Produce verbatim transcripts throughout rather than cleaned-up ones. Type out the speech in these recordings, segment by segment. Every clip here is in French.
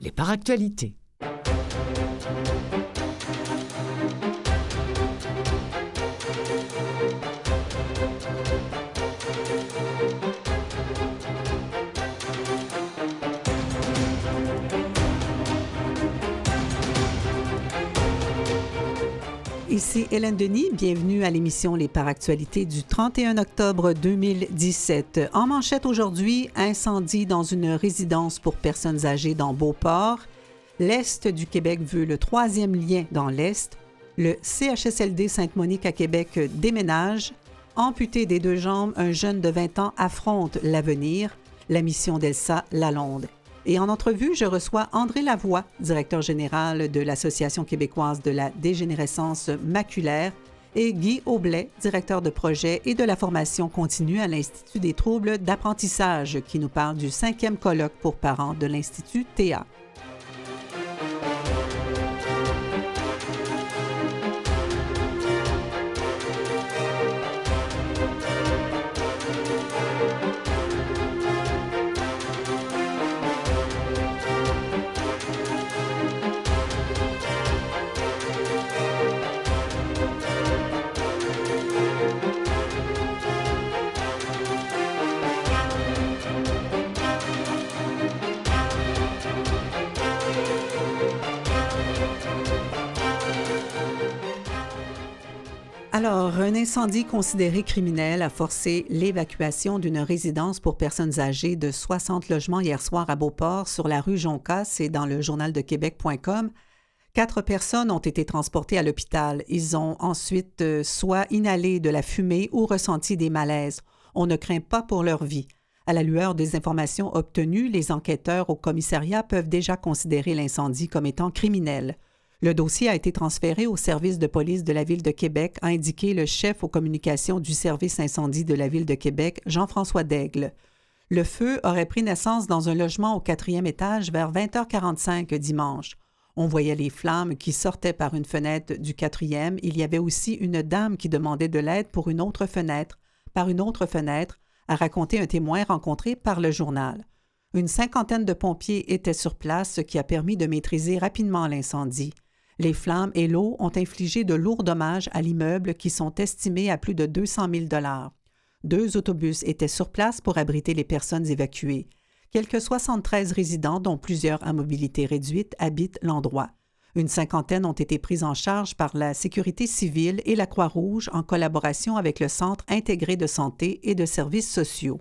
les Paractualités. Ici Hélène Denis, bienvenue à l'émission Les Paractualités du trente et un octobre deux mille dix-sept. En manchette aujourd'hui, incendie dans une résidence pour personnes âgées dans Beauport. L'Est du Québec veut le troisième lien dans l'Est. Le C H S L D Sainte-Monique à Québec déménage. Amputé des deux jambes, un jeune de vingt ans affronte l'avenir. La mission d'Elsa Lalonde. Et en entrevue, je reçois André Lavoie, directeur général de l'Association québécoise de la dégénérescence maculaire, et Guy Aublais, directeur de projet et de la formation continue à l'Institut des troubles d'apprentissage, qui nous parle du cinquième colloque pour parents de l'Institut T A. Alors, un incendie considéré criminel a forcé l'évacuation d'une résidence pour personnes âgées de soixante logements hier soir à Beauport, sur la rue Jonca, c'est dans le journal de québec point com. Quatre personnes ont été transportées à l'hôpital. Ils ont ensuite euh, soit inhalé de la fumée ou ressenti des malaises. On ne craint pas pour leur vie. À la lueur des informations obtenues, les enquêteurs au commissariat peuvent déjà considérer l'incendie comme étant criminel. Le dossier a été transféré au service de police de la Ville de Québec, a indiqué le chef aux communications du service incendie de la Ville de Québec, Jean-François Daigle. Le feu aurait pris naissance dans un logement au quatrième étage vers vingt heures quarante-cinq dimanche. On voyait les flammes qui sortaient par une fenêtre du quatrième. Il y avait aussi une dame qui demandait de l'aide pour une autre fenêtre, par une autre fenêtre, a raconté un témoin rencontré par le journal. Une cinquantaine de pompiers étaient sur place, ce qui a permis de maîtriser rapidement l'incendie. Les flammes et l'eau ont infligé de lourds dommages à l'immeuble qui sont estimés à plus de deux cent mille dollars. Deux autobus étaient sur place pour abriter les personnes évacuées. Quelques soixante-treize résidents, dont plusieurs à mobilité réduite, habitent l'endroit. Une cinquantaine ont été prises en charge par la Sécurité civile et la Croix-Rouge en collaboration avec le Centre intégré de santé et de services sociaux.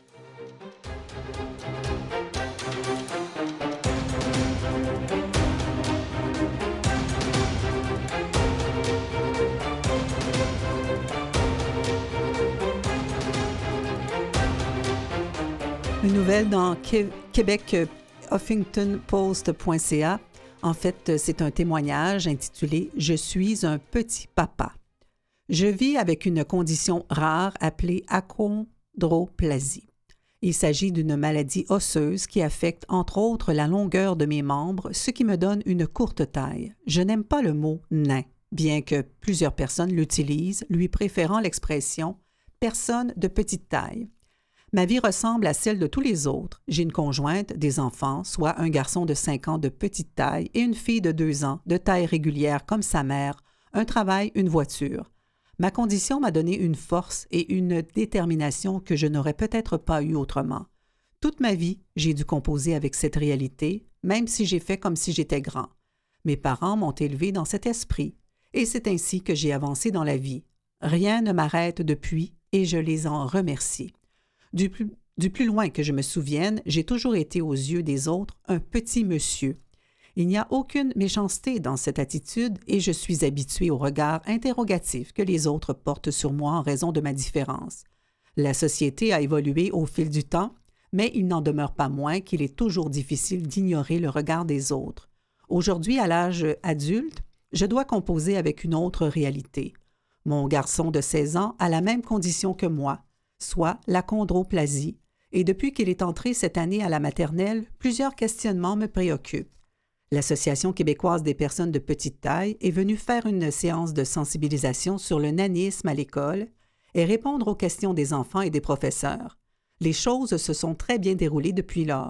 Une nouvelle dans Québec, Huffington Post point c a. En fait, c'est un témoignage intitulé « Je suis un petit papa ». Je vis avec une condition rare appelée achondroplasie. Il s'agit d'une maladie osseuse qui affecte entre autres la longueur de mes membres, ce qui me donne une courte taille. Je n'aime pas le mot « nain », bien que plusieurs personnes l'utilisent, lui préférant l'expression « personne de petite taille ». Ma vie ressemble à celle de tous les autres. J'ai une conjointe, des enfants, soit un garçon de cinq ans de petite taille et une fille de deux ans, de taille régulière comme sa mère, un travail, une voiture. Ma condition m'a donné une force et une détermination que je n'aurais peut-être pas eu autrement. Toute ma vie, j'ai dû composer avec cette réalité, même si j'ai fait comme si j'étais grand. Mes parents m'ont élevé dans cet esprit, et c'est ainsi que j'ai avancé dans la vie. Rien ne m'arrête depuis, et je les en remercie. Du plus, du plus loin que je me souvienne, j'ai toujours été aux yeux des autres un petit monsieur. Il n'y a aucune méchanceté dans cette attitude et je suis habituée au regard interrogatif que les autres portent sur moi en raison de ma différence. La société a évolué au fil du temps, mais il n'en demeure pas moins qu'il est toujours difficile d'ignorer le regard des autres. Aujourd'hui, à l'âge adulte, je dois composer avec une autre réalité. Mon garçon de seize ans a la même condition que moi, soit l'achondroplasie, et depuis qu'il est entré cette année à la maternelle, plusieurs questionnements me préoccupent. L'Association québécoise des personnes de petite taille est venue faire une séance de sensibilisation sur le nanisme à l'école et répondre aux questions des enfants et des professeurs. Les choses se sont très bien déroulées depuis lors.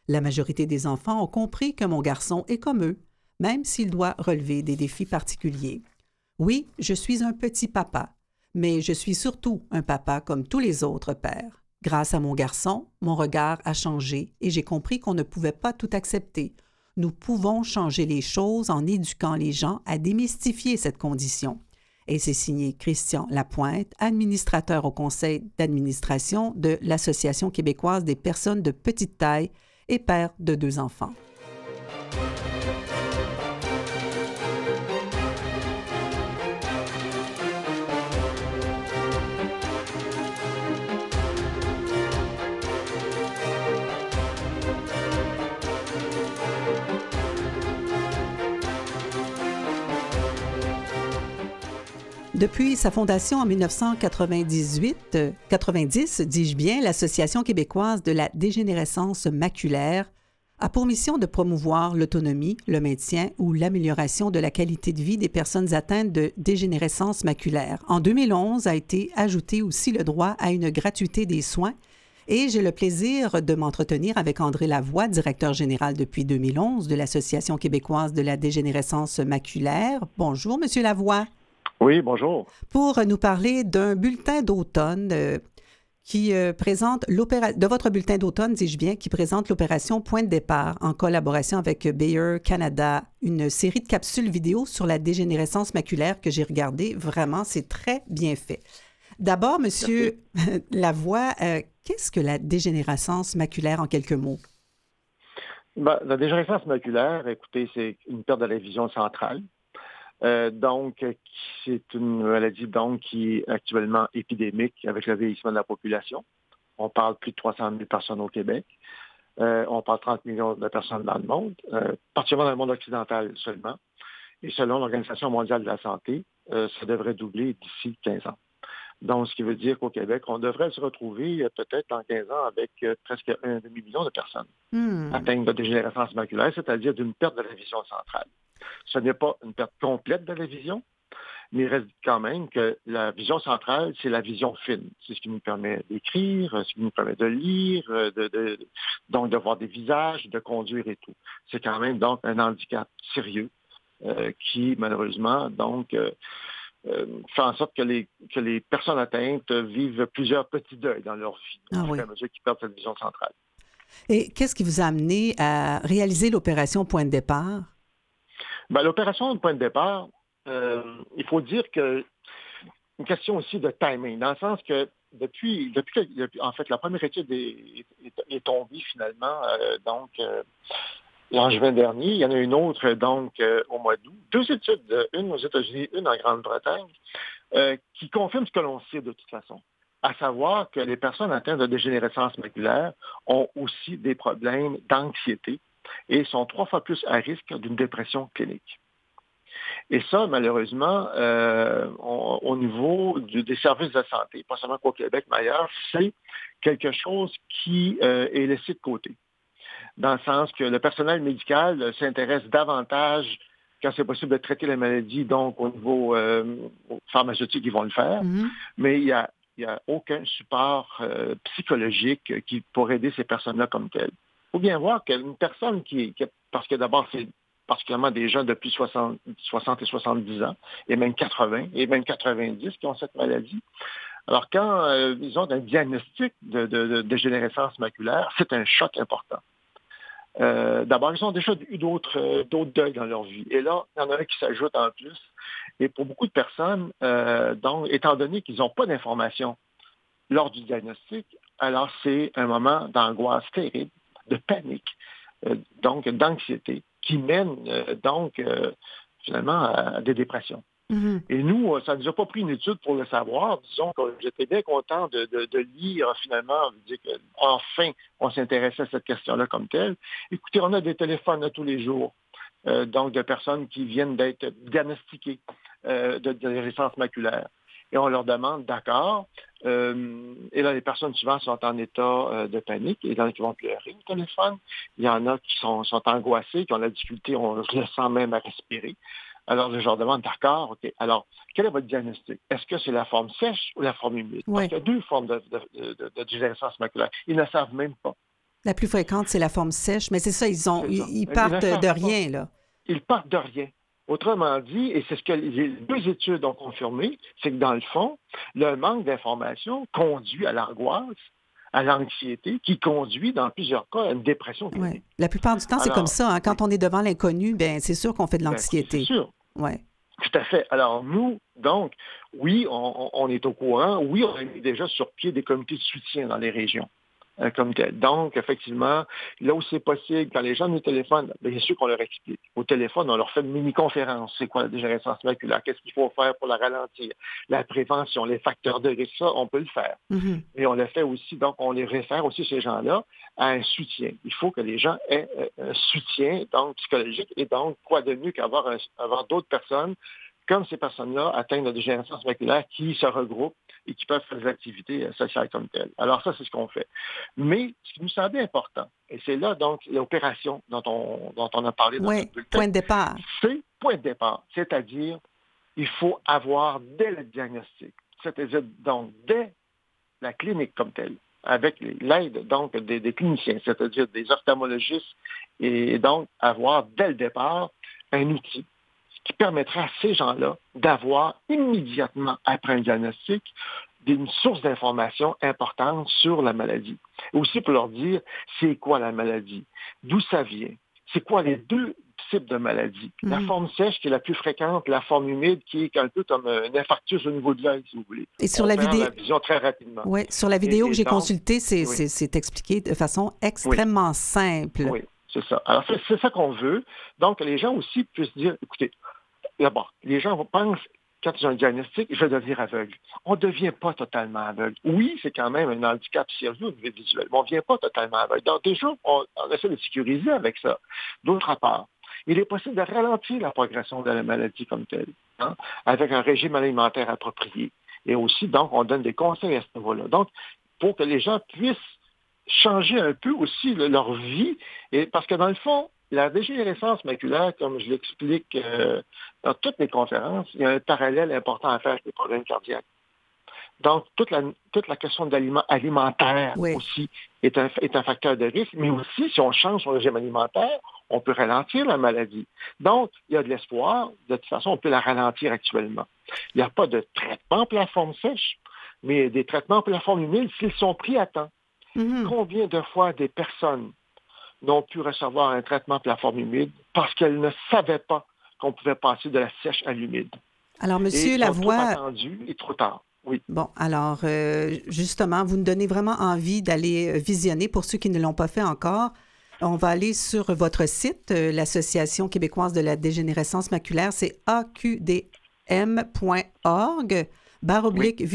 La majorité des enfants ont compris que mon garçon est comme eux, même s'il doit relever des défis particuliers. Oui, je suis un petit papa, mais je suis surtout un papa comme tous les autres pères. Grâce à mon garçon, mon regard a changé et j'ai compris qu'on ne pouvait pas tout accepter. Nous pouvons changer les choses en éduquant les gens à démystifier cette condition. Et c'est signé Christian Lapointe, administrateur au conseil d'administration de l'Association québécoise des personnes de petite taille et père de deux enfants. Depuis sa fondation en dix-neuf cent quatre-vingt-dix-huit, euh, quatre-vingt-dix, dis-je bien, l'Association québécoise de la dégénérescence maculaire a pour mission de promouvoir l'autonomie, le maintien ou l'amélioration de la qualité de vie des personnes atteintes de dégénérescence maculaire. En deux mille onze a été ajouté aussi le droit à une gratuité des soins et j'ai le plaisir de m'entretenir avec André Lavoie, directeur général depuis deux mille onze de l'Association québécoise de la dégénérescence maculaire. Bonjour, Monsieur Lavoie. Oui, bonjour. Pour nous parler d'un bulletin d'automne euh, qui euh, présente l'opération, de votre bulletin d'automne, dis-je bien, qui présente l'opération Point de départ en collaboration avec Bayer Canada, une série de capsules vidéo sur la dégénérescence maculaire que j'ai regardée. Vraiment, c'est très bien fait. D'abord, Monsieur Lavoie, euh, qu'est-ce que la dégénérescence maculaire en quelques mots? Ben, la dégénérescence maculaire, écoutez, c'est une perte de la vision centrale. Euh, donc, c'est une maladie donc, qui est actuellement épidémique avec le vieillissement de la population. On parle de plus de trois cent mille personnes au Québec. Euh, on parle de trente millions de personnes dans le monde, euh, particulièrement dans le monde occidental seulement. Et selon l'Organisation mondiale de la santé, euh, ça devrait doubler d'ici quinze ans. Donc, ce qui veut dire qu'au Québec, on devrait se retrouver euh, peut-être dans quinze ans avec euh, presque un demi-million de personnes Hmm. atteintes de dégénérescence maculaire, c'est-à-dire d'une perte de la vision centrale. Ce n'est pas une perte complète de la vision, mais il reste quand même que la vision centrale, c'est la vision fine. C'est ce qui nous permet d'écrire, ce qui nous permet de lire, de, de, donc de voir des visages, de conduire et tout. C'est quand même donc un handicap sérieux euh, qui, malheureusement, donc euh, euh, fait en sorte que les, que les personnes atteintes vivent plusieurs petits deuils dans leur vie, Ah au fur oui. et à mesure qu'ils perdent cette vision centrale. Et qu'est-ce qui vous a amené à réaliser l'opération Point de départ? Ben, l'opération de point de départ, euh, il faut dire que une question aussi de timing, dans le sens que depuis, depuis, que, depuis en fait, la première étude est, est, est tombée finalement, euh, donc euh, en juin dernier. Il y en a une autre donc euh, au mois d'août. Deux études, une aux États-Unis, une en Grande-Bretagne, euh, qui confirment ce que l'on sait de toute façon, à savoir que les personnes atteintes de dégénérescence maculaire ont aussi des problèmes d'anxiété et sont trois fois plus à risque d'une dépression clinique. Et ça, malheureusement, euh, on, au niveau du, des services de santé, pas seulement qu'au Québec, mais ailleurs, c'est quelque chose qui euh, est laissé de côté. Dans le sens que le personnel médical euh, s'intéresse davantage, quand c'est possible, de traiter la maladie, donc au niveau euh, pharmaceutique, ils vont le faire, Mm-hmm. mais il y a, il y a aucun support euh, psychologique qui pourrait aider ces personnes-là comme telles. Il faut bien voir qu'une personne qui, qui parce que d'abord, c'est particulièrement des gens depuis soixante, soixante et soixante-dix ans, et même quatre-vingts, et même quatre-vingt-dix qui ont cette maladie. Alors, quand euh, ils ont un diagnostic de, de, de dégénérescence maculaire, c'est un choc important. Euh, d'abord, ils ont déjà eu d'autres, euh, d'autres deuils dans leur vie. Et là, il y en a un qui s'ajoute en plus. Et pour beaucoup de personnes, euh, donc, étant donné qu'ils n'ont pas d'informations lors du diagnostic, alors c'est un moment d'angoisse terrible, de panique, euh, donc d'anxiété, qui mène euh, donc euh, finalement à, à des dépressions. Mm-hmm. Et nous, ça ne nous a pas pris une étude pour le savoir. Disons que j'étais bien content de, de, de lire finalement, de dire que, enfin, on s'intéressait à cette question-là comme telle. Écoutez, on a des téléphones là, tous les jours, euh, donc de personnes qui viennent d'être diagnostiquées euh, de dégénérescence maculaire. Et on leur demande, d'accord, euh, et là, les personnes souvent sont en état euh, de panique, et il y en a qui vont pleurer au téléphone, il y en a qui sont, sont angoissés, qui ont la difficulté, on le sent même à respirer. Alors, je leur demande, d'accord, OK, alors, quel est votre diagnostic? Est-ce que c'est la forme sèche ou la forme humide? Ouais. Parce qu'il y a deux formes de, de, de, de dégénérescence maculaire. Ils ne savent même pas. La plus fréquente, c'est la forme sèche, mais c'est ça, ils, ont, C'est ça. ils, ils Ils partent ne de savent rien, pas. là. Ils partent de rien. Autrement dit, et c'est ce que les deux études ont confirmé, c'est que dans le fond, le manque d'information conduit à l'angoisse, à l'anxiété, qui conduit dans plusieurs cas à une dépression clinique. Ouais. La plupart du temps, c'est comme Alors, ça. Hein. Quand oui, on est devant l'inconnu, ben c'est sûr qu'on fait de ben, c'est l'anxiété. sûr. Ouais. Tout à fait. Alors, nous, donc, oui, on, on est au courant. Oui, on a mis déjà sur pied des comités de soutien dans les régions. euh, Comme tel. Donc, effectivement, là où c'est possible, quand les gens nous téléphonent, bien sûr qu'on leur explique. Au téléphone, on leur fait une mini-conférence. C'est quoi la dégénérescence maculaire? Qu'est-ce qu'il faut faire pour la ralentir? La prévention, les facteurs de risque, ça, on peut le faire. Mm-hmm. Mais on le fait aussi, donc on les réfère aussi, ces gens-là, à un soutien. Il faut que les gens aient un soutien donc psychologique et donc, quoi de mieux qu'avoir un, avoir d'autres personnes comme ces personnes-là atteintes de dégénérescence maculaire qui se regroupent et qui peuvent faire des activités sociales comme telles. Alors ça, c'est ce qu'on fait. Mais ce qui nous semblait important, et c'est là donc l'opération dont on, dont on a parlé dans Oui, notre bulletin, point de départ. c'est point de départ, c'est-à-dire il faut avoir dès le diagnostic, c'est-à-dire donc dès la clinique comme telle, avec l'aide donc des, des cliniciens, c'est-à-dire des ophtalmologistes, et donc avoir dès le départ un outil qui permettra à ces gens-là d'avoir immédiatement après un diagnostic une source d'information importante sur la maladie. Et aussi pour leur dire c'est quoi la maladie, d'où ça vient, c'est quoi les deux types de maladies. Mm-hmm. La forme sèche qui est la plus fréquente, la forme humide qui est un peu comme un infarctus au niveau de l'œil, si vous voulez. Et sur On la perd vidéo, la vision très rapidement. Oui, sur la vidéo et, que et j'ai donc, consultée, c'est, oui. c'est, c'est expliqué de façon extrêmement oui. simple. Oui, c'est ça. Alors, c'est, c'est ça qu'on veut. Donc, les gens aussi puissent dire, écoutez, d'abord, les gens pensent, quand ils ont un diagnostic, je vais devenir aveugle. On ne devient pas totalement aveugle. Oui, c'est quand même un handicap sérieux au niveau visuel, mais on ne devient pas totalement aveugle. Donc, déjà, on, on essaie de sécuriser avec ça. D'autre part, il est possible de ralentir la progression de la maladie comme telle, hein, avec un régime alimentaire approprié. Et aussi, donc, on donne des conseils à ce niveau-là. Donc, pour que les gens puissent changer un peu aussi là, leur vie, et parce que dans le fond, la dégénérescence maculaire, comme je l'explique euh, dans toutes mes conférences, il y a un parallèle important à faire avec les problèmes cardiaques. Donc, toute la, toute la question de l'aliment alimentaire oui. aussi est un, est un facteur de risque, mais aussi, si on change son régime alimentaire, on peut ralentir la maladie. Donc, il y a de l'espoir. De toute façon, on peut la ralentir actuellement. Il n'y a pas de traitement pour la forme sèche, mais des traitements pour la forme humide s'ils sont pris à temps. Mm-hmm. Combien de fois des personnes n'ont pu recevoir un traitement pour la forme humide parce qu'elles ne savaient pas qu'on pouvait passer de la sèche à l'humide. Alors, Monsieur Lavoie... Trop attendu et trop tard. Oui. Bon, alors, euh, justement, vous nous donnez vraiment envie d'aller visionner pour ceux qui ne l'ont pas fait encore. On va aller sur votre site, euh, l'Association québécoise de la dégénérescence maculaire, c'est a q d m point org. barre oblique oui.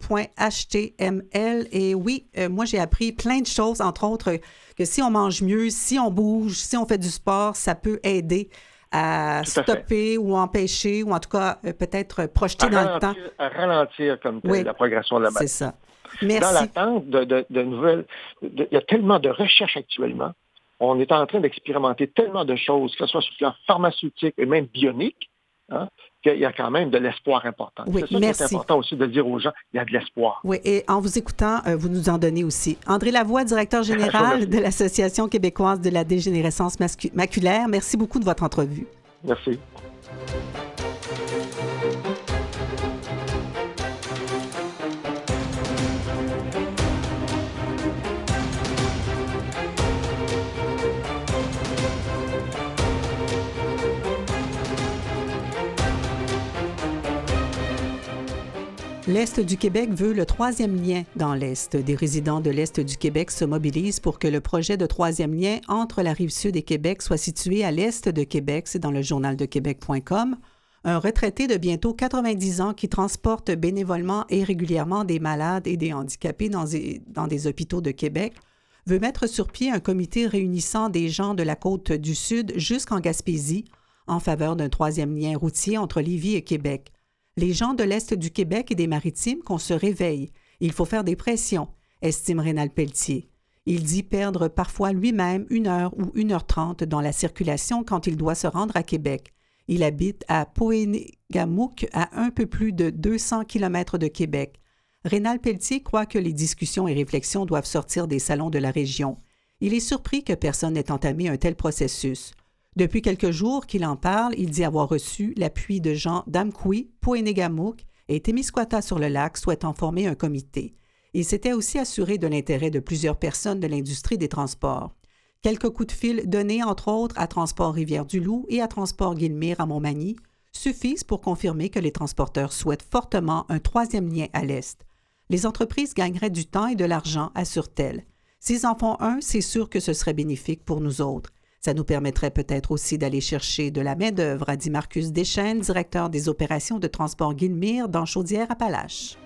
vidéo.html. Et oui, euh, moi, j'ai appris plein de choses, entre autres, que si on mange mieux, si on bouge, si on fait du sport, ça peut aider à Tout stopper à ou empêcher, ou en tout cas, euh, peut-être projeter à dans ralentir, le temps. À ralentir comme tel, oui, la progression de la maladie. C'est ça. Merci. Dans l'attente de, de, de nouvelles, de, il y a tellement de recherches actuellement. On est en train d'expérimenter tellement de choses, que ce soit sur le plan pharmaceutique et même bionique, hein, qu'il y a quand même de l'espoir important. Oui, c'est ça merci. qui est important aussi de dire aux gens, il y a de l'espoir. Oui, et en vous écoutant, euh, vous nous en donnez aussi. André Lavoie, directeur général de l'Association québécoise de la dégénérescence maculaire, merci beaucoup de votre entrevue. Merci. L'Est du Québec veut le troisième lien dans l'Est. Des résidents de l'Est du Québec se mobilisent pour que le projet de troisième lien entre la Rive-Sud et Québec soit situé à l'Est de Québec. C'est dans le journal de québec point com. Un retraité de bientôt quatre-vingt-dix ans qui transporte bénévolement et régulièrement des malades et des handicapés dans des, dans des hôpitaux de Québec veut mettre sur pied un comité réunissant des gens de la côte du Sud jusqu'en Gaspésie en faveur d'un troisième lien routier entre Lévis et Québec. Les gens de l'Est du Québec et des Maritimes qu'on se réveille. Il faut faire des pressions, estime Rénal Pelletier. Il dit perdre parfois lui-même une heure ou une heure trente dans la circulation quand il doit se rendre à Québec. Il habite à Poénégamouk, à un peu plus de deux cents kilomètres de Québec. Rénal Pelletier croit que les discussions et réflexions doivent sortir des salons de la région. Il est surpris que personne n'ait entamé un tel processus. Depuis quelques jours qu'il en parle, il dit avoir reçu l'appui de gens d'Amqui, Poenegamook et Témiscouata-sur-le-Lac souhaitant former un comité. Il s'était aussi assuré de l'intérêt de plusieurs personnes de l'industrie des transports. Quelques coups de fil donnés, entre autres, à Transport Rivière-du-Loup et à Transport Guilmire à Montmagny suffisent pour confirmer que les transporteurs souhaitent fortement un troisième lien à l'Est. Les entreprises gagneraient du temps et de l'argent, assure-t-elle. S'ils en font un, c'est sûr que ce serait bénéfique pour nous autres. Ça nous permettrait peut-être aussi d'aller chercher de la main-d'œuvre, a dit Marcus Deschênes, directeur des opérations de Transport Guilmire dans Chaudière-Appalaches.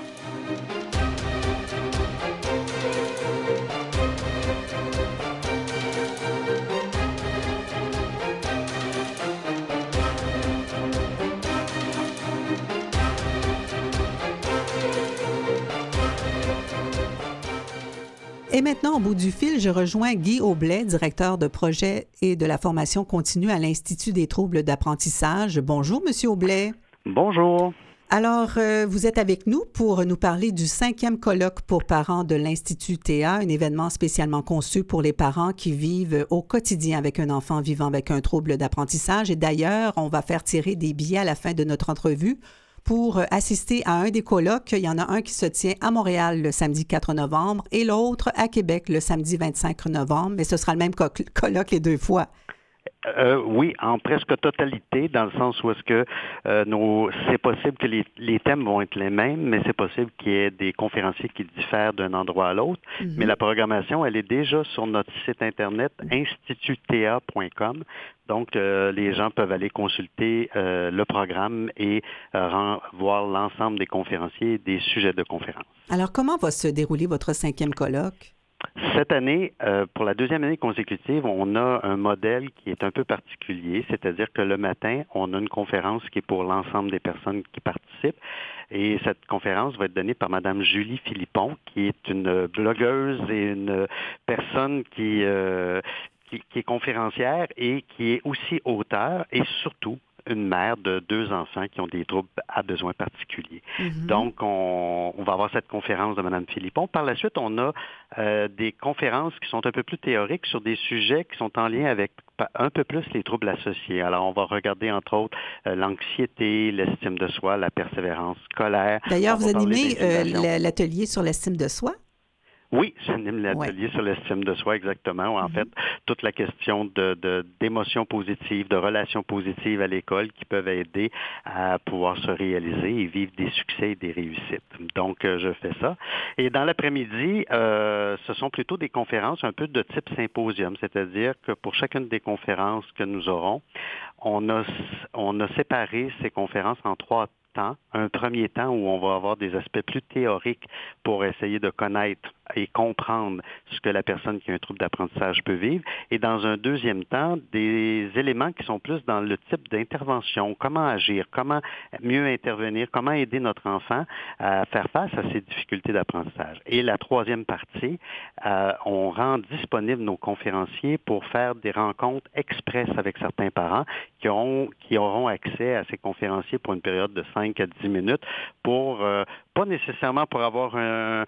Et maintenant, au bout du fil, je rejoins Guy Aublet, directeur de projet et de la formation continue à l'Institut des troubles d'apprentissage. Bonjour, Monsieur Aublet. Bonjour. Alors, euh, vous êtes avec nous pour nous parler du cinquième colloque pour parents de l'Institut T A, un événement spécialement conçu pour les parents qui vivent au quotidien avec un enfant vivant avec un trouble d'apprentissage. Et d'ailleurs, on va faire tirer des billets à la fin de notre entrevue pour assister à un des colloques. Il y en a un qui se tient à Montréal le samedi quatre novembre et l'autre à Québec le samedi vingt-cinq novembre, mais ce sera le même co- colloque les deux fois. Euh, oui, en presque totalité, dans le sens où est-ce que euh, nos, c'est possible que les, les thèmes vont être les mêmes, mais c'est possible qu'il y ait des conférenciers qui diffèrent d'un endroit à l'autre. Mm-hmm. Mais la programmation, elle est déjà sur notre site Internet, institut t a point com. Donc, euh, les gens peuvent aller consulter euh, le programme et euh, rend, voir l'ensemble des conférenciers et des sujets de conférence. Alors, comment va se dérouler votre cinquième colloque? Cette année, euh, pour la deuxième année consécutive, on a un modèle qui est un peu particulier, c'est-à-dire que le matin, on a une conférence qui est pour l'ensemble des personnes qui participent. Et cette conférence va être donnée par Mme Julie Philippon, qui est une blogueuse et une personne qui... Euh, Qui, qui est conférencière et qui est aussi auteur et surtout une mère de deux enfants qui ont des troubles à besoins particuliers. Mm-hmm. Donc, on, on va avoir cette conférence de Mme Philippon. Par la suite, on a euh, des conférences qui sont un peu plus théoriques sur des sujets qui sont en lien avec un peu plus les troubles associés. Alors, on va regarder, entre autres, euh, l'anxiété, l'estime de soi, la persévérance scolaire. D'ailleurs, vous animez euh, l'atelier sur l'estime de soi? Oui, j'anime l'atelier ouais. sur l'estime de soi, exactement. En mm-hmm. fait, toute la question de, de, d'émotions positives, de relations positives à l'école qui peuvent aider à pouvoir se réaliser et vivre des succès et des réussites. Donc, euh, je fais ça. Et dans l'après-midi, euh, ce sont plutôt des conférences un peu de type symposium, c'est-à-dire que pour chacune des conférences que nous aurons, on a, on a séparé ces conférences en trois temps. Un premier temps où on va avoir des aspects plus théoriques pour essayer de connaître et comprendre ce que la personne qui a un trouble d'apprentissage peut vivre. Et dans un deuxième temps, des éléments qui sont plus dans le type d'intervention, comment agir, comment mieux intervenir, comment aider notre enfant à faire face à ses difficultés d'apprentissage. Et la troisième partie, euh, on rend disponibles nos conférenciers pour faire des rencontres express avec certains parents qui auront, qui auront accès à ces conférenciers pour une période de cinq à dix minutes pour, euh, pas nécessairement pour avoir un,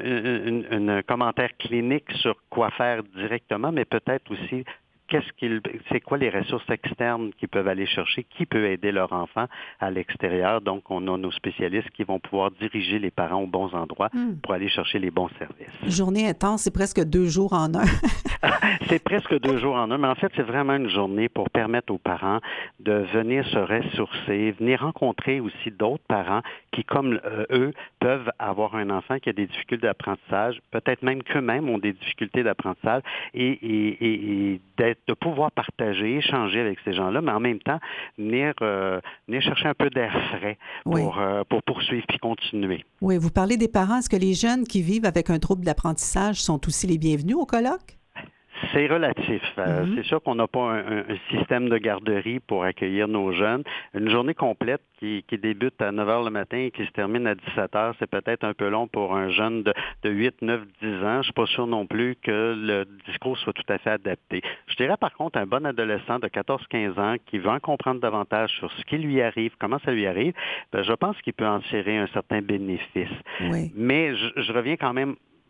un, un, un commentaire clinique sur quoi faire directement, mais peut-être aussi qu'est-ce qu'il, c'est quoi les ressources externes qu'ils peuvent aller chercher, qui peut aider leur enfant à l'extérieur. Donc, on a nos spécialistes qui vont pouvoir diriger les parents aux bons endroits mmh. pour aller chercher les bons services. Journée intense, c'est presque deux jours en un. C'est presque deux jours en un, mais en fait, c'est vraiment une journée pour permettre aux parents de venir se ressourcer, venir rencontrer aussi d'autres parents qui, comme euh, eux, peuvent avoir un enfant qui a des difficultés d'apprentissage, peut-être même qu'eux-mêmes ont des difficultés d'apprentissage, et, et, et, et d'être de pouvoir partager, échanger avec ces gens-là, mais en même temps, venir, euh, venir chercher un peu d'air frais pour, oui. euh, pour poursuivre puis continuer. Oui, vous parlez des parents. Est-ce que les jeunes qui vivent avec un trouble d'apprentissage sont aussi les bienvenus au colloque? C'est relatif. Euh, mm-hmm. C'est sûr qu'on n'a pas un, un système de garderie pour accueillir nos jeunes. Une journée complète qui, qui débute à neuf heures le matin et qui se termine à dix-sept heures, c'est peut-être un peu long pour un jeune de, de huit, neuf, dix ans. Je ne suis pas sûr non plus que le discours soit tout à fait adapté. Je dirais par contre un bon adolescent de quatorze à quinze ans qui veut en comprendre davantage sur ce qui lui arrive, comment ça lui arrive, ben, je pense qu'il peut en tirer un certain bénéfice. Oui. Mais je, je reviens quand même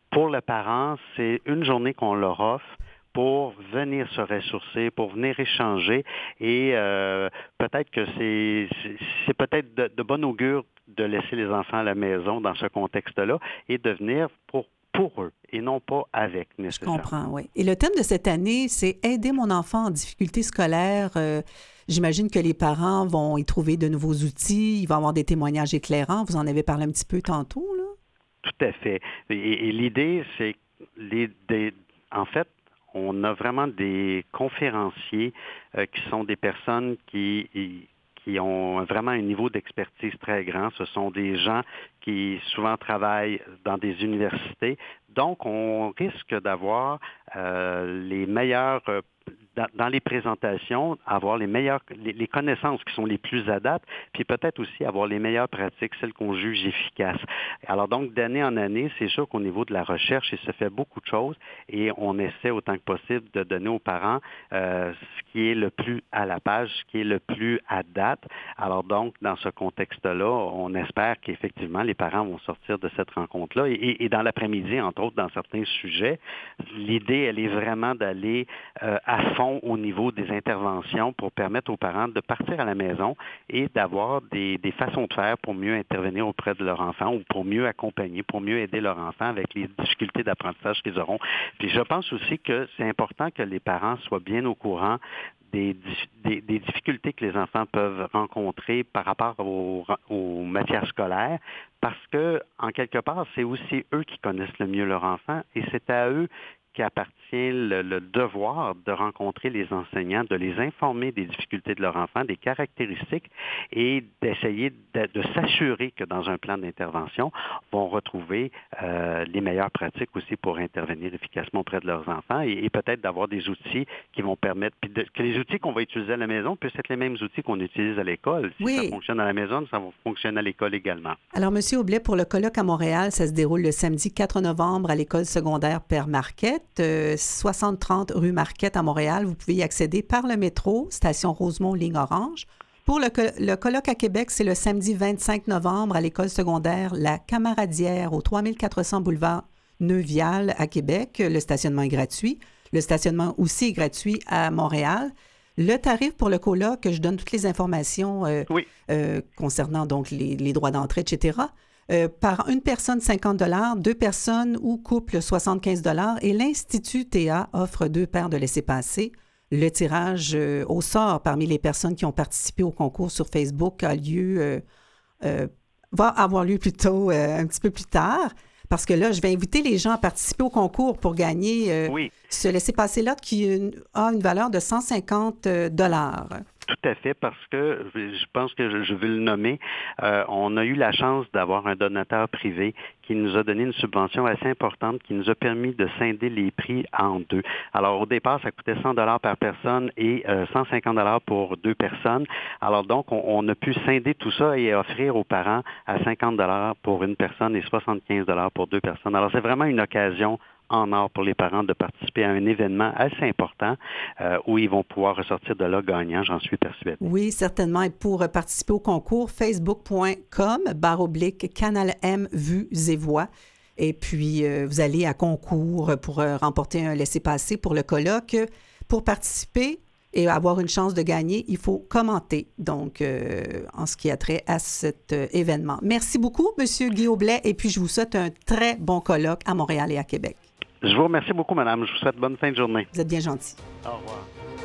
pour le parent, c'est une journée qu'on leur offre pour venir se ressourcer, pour venir échanger et euh, peut-être que c'est, c'est, c'est peut-être de, de bon augure de laisser les enfants à la maison dans ce contexte-là et de venir pour pour eux et non pas avec, nécessairement. Je comprends, oui. Et le thème de cette année, c'est « Aider mon enfant en difficulté scolaire ». Euh, j'imagine que les parents vont y trouver de nouveaux outils, il va y avoir des témoignages éclairants. Vous en avez parlé un petit peu tantôt, là? Tout à fait. Et, et l'idée, c'est les, des, en fait, on a vraiment des conférenciers euh, qui sont des personnes qui... qui ont vraiment un niveau d'expertise très grand. Ce sont des gens qui souvent travaillent dans des universités. Donc, on risque d'avoir euh, les meilleurs, euh, dans, dans les présentations, avoir les meilleures, les, les connaissances qui sont les plus adaptes, puis peut-être aussi avoir les meilleures pratiques, celles qu'on juge efficaces. Alors donc, d'année en année, c'est sûr qu'au niveau de la recherche, il se fait beaucoup de choses et on essaie autant que possible de donner aux parents euh, ce qui est le plus à la page, ce qui est le plus à date. Alors donc, dans ce contexte-là, on espère qu'effectivement, les parents vont sortir de cette rencontre-là. Et, et, et dans l'après-midi, entre autres, dans certains sujets, l'idée, elle est vraiment d'aller euh, à fond au niveau des interventions pour permettre aux parents de partir à la maison et d'avoir des, des façons de faire pour mieux intervenir auprès de leur enfant ou pour mieux accompagner, pour mieux aider leur enfant avec les difficultés d'apprentissage qu'ils auront. Puis je pense aussi que c'est important que les parents soient bien au courant Des, des, des difficultés que les enfants peuvent rencontrer par rapport aux, aux matières scolaires, parce que, en quelque part, c'est aussi eux qui connaissent le mieux leur enfant et c'est à eux qu'appartient le, le devoir de rencontrer les enseignants, de les informer des difficultés de leur enfant, des caractéristiques et d'essayer de, de s'assurer que dans un plan d'intervention, vont retrouver euh, les meilleures pratiques aussi pour intervenir efficacement auprès de leurs enfants et, et peut-être d'avoir des outils qui vont permettre, puis de, que les outils qu'on va utiliser à la maison puissent être les mêmes outils qu'on utilise à l'école. Si oui. Ça fonctionne à la maison, ça va fonctionner à l'école également. Alors, M. Aublet, pour le colloque à Montréal, ça se déroule le samedi quatre novembre à l'école secondaire Père Marquette, euh, soixante trente rue Marquette à Montréal. Vous pouvez y accéder par le métro, station Rosemont, ligne orange. Pour le, le colloque à Québec, c'est le samedi vingt-cinq novembre à l'école secondaire La Camaradière au trois mille quatre cents boulevard Neuvial à Québec. Le stationnement est gratuit. Le stationnement aussi est gratuit à Montréal. Le tarif pour le colloque, je donne toutes les informations euh, oui. euh, concernant donc les, les droits d'entrée, et cetera. Euh, par une personne, cinquante dollars, deux personnes ou couple, soixante-quinze dollars. Et l'Institut T A offre deux paires de laissez-passer. Le tirage euh, au sort parmi les personnes qui ont participé au concours sur Facebook a lieu, euh, euh, va avoir lieu plutôt euh, un petit peu plus tard. Parce que là, je vais inviter les gens à participer au concours pour gagner euh, oui. ce laissez-passer-là qui a une valeur de cent cinquante dollars. Tout à fait, parce que je pense que je, je veux le nommer. Euh, on a eu la chance d'avoir un donateur privé qui nous a donné une subvention assez importante qui nous a permis de scinder les prix en deux. Alors, au départ, ça coûtait cent dollars par personne et euh, cent cinquante dollars pour deux personnes. Alors, donc, on, on a pu scinder tout ça et offrir aux parents à cinquante dollars pour une personne et soixante-quinze dollars pour deux personnes. Alors, c'est vraiment une occasion en or pour les parents de participer à un événement assez important euh, où ils vont pouvoir ressortir de là gagnants, j'en suis persuadé. Oui, certainement. Et pour participer au concours, facebook point com barre oblique Canal M Vues et Voix. Et puis, euh, vous allez à concours pour euh, remporter un laissez-passer pour le colloque. Pour participer et avoir une chance de gagner, il faut commenter, donc, euh, en ce qui a trait à cet euh, événement. Merci beaucoup, M. Guy Aublet, et puis je vous souhaite un très bon colloque à Montréal et à Québec. Je vous remercie beaucoup, madame. Je vous souhaite bonne fin de journée. Vous êtes bien gentil. Au revoir.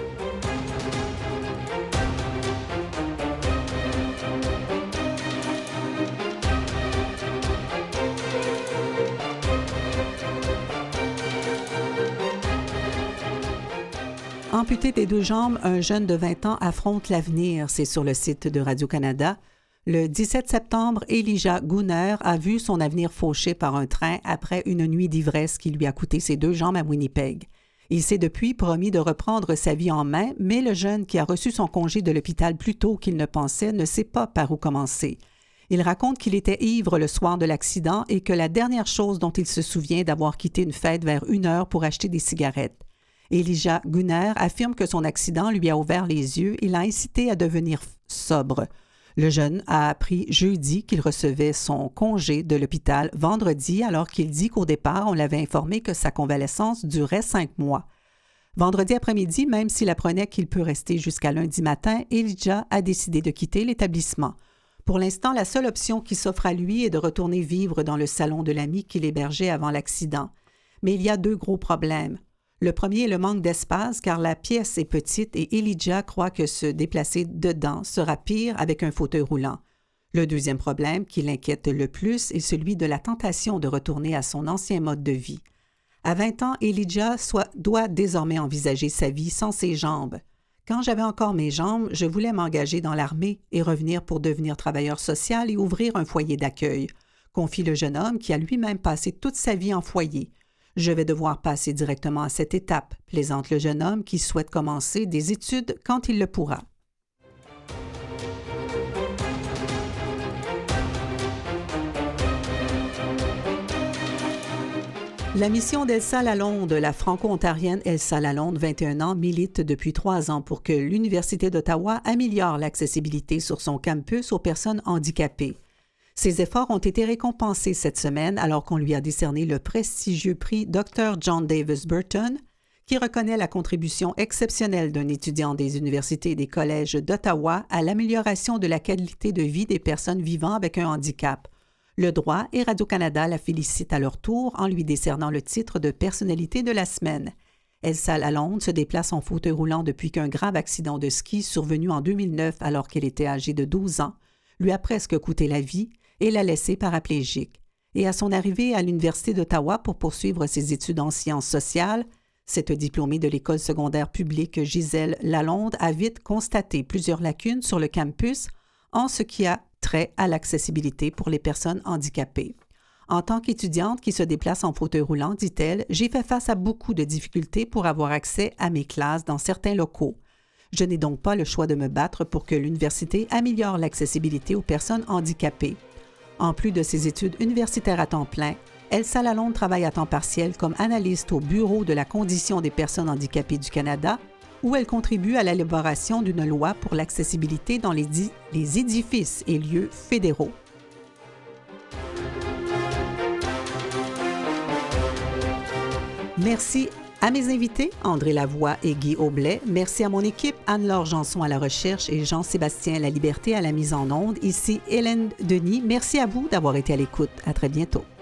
Amputé des deux jambes, un jeune de vingt ans affronte l'avenir. C'est sur le site de Radio-Canada. Le dix-sept septembre, Elijah Gunner a vu son avenir fauché par un train après une nuit d'ivresse qui lui a coûté ses deux jambes à Winnipeg. Il s'est depuis promis de reprendre sa vie en main, mais le jeune qui a reçu son congé de l'hôpital plus tôt qu'il ne pensait ne sait pas par où commencer. Il raconte qu'il était ivre le soir de l'accident et que la dernière chose dont il se souvient d'avoir quitté une fête vers une heure pour acheter des cigarettes. Elijah Gunner affirme que son accident lui a ouvert les yeux et l'a incité à devenir sobre. Le jeune a appris jeudi qu'il recevait son congé de l'hôpital vendredi, alors qu'il dit qu'au départ, on l'avait informé que sa convalescence durait cinq mois. Vendredi après-midi, même s'il apprenait qu'il peut rester jusqu'à lundi matin, Elijah a décidé de quitter l'établissement. Pour l'instant, la seule option qui s'offre à lui est de retourner vivre dans le salon de l'ami qu'il hébergeait avant l'accident. Mais il y a deux gros problèmes. Le premier est le manque d'espace, car la pièce est petite et Elijah croit que se déplacer dedans sera pire avec un fauteuil roulant. Le deuxième problème qui l'inquiète le plus est celui de la tentation de retourner à son ancien mode de vie. À vingt ans, Elijah soit, doit désormais envisager sa vie sans ses jambes. Quand j'avais encore mes jambes, je voulais m'engager dans l'armée et revenir pour devenir travailleur social et ouvrir un foyer d'accueil, confie le jeune homme qui a lui-même passé toute sa vie en foyer. Je vais devoir passer directement à cette étape, plaisante le jeune homme qui souhaite commencer des études quand il le pourra. La mission d'Elsa Lalonde, la franco-ontarienne Elsa Lalonde, vingt et un ans, milite depuis trois ans pour que l'Université d'Ottawa améliore l'accessibilité sur son campus aux personnes handicapées. Ses efforts ont été récompensés cette semaine alors qu'on lui a décerné le prestigieux prix docteur John Davis Burton, qui reconnaît la contribution exceptionnelle d'un étudiant des universités et des collèges d'Ottawa à l'amélioration de la qualité de vie des personnes vivant avec un handicap. Le droit et Radio-Canada la félicitent à leur tour en lui décernant le titre de personnalité de la semaine. Elsa Lalonde se déplace en fauteuil roulant depuis qu'un grave accident de ski survenu en deux mille neuf alors qu'elle était âgée de douze ans lui a presque coûté la vie et l'a laissée paraplégique. Et à son arrivée à l'Université d'Ottawa pour poursuivre ses études en sciences sociales, cette diplômée de l'école secondaire publique Gisèle Lalonde a vite constaté plusieurs lacunes sur le campus en ce qui a trait à l'accessibilité pour les personnes handicapées. En tant qu'étudiante qui se déplace en fauteuil roulant, dit-elle, j'ai fait face à beaucoup de difficultés pour avoir accès à mes classes dans certains locaux. Je n'ai donc pas le choix de me battre pour que l'université améliore l'accessibilité aux personnes handicapées. En plus de ses études universitaires à temps plein, Elsa Lalonde travaille à temps partiel comme analyste au Bureau de la condition des personnes handicapées du Canada, où elle contribue à l'élaboration d'une loi pour l'accessibilité dans les, di- les édifices et lieux fédéraux. Merci à mes invités, André Lavoie et Guy Aublais. Merci à mon équipe, Anne-Laure Janson à la recherche et Jean-Sébastien Laliberté à la mise en onde. Ici Hélène Denis. Merci à vous d'avoir été à l'écoute. À très bientôt.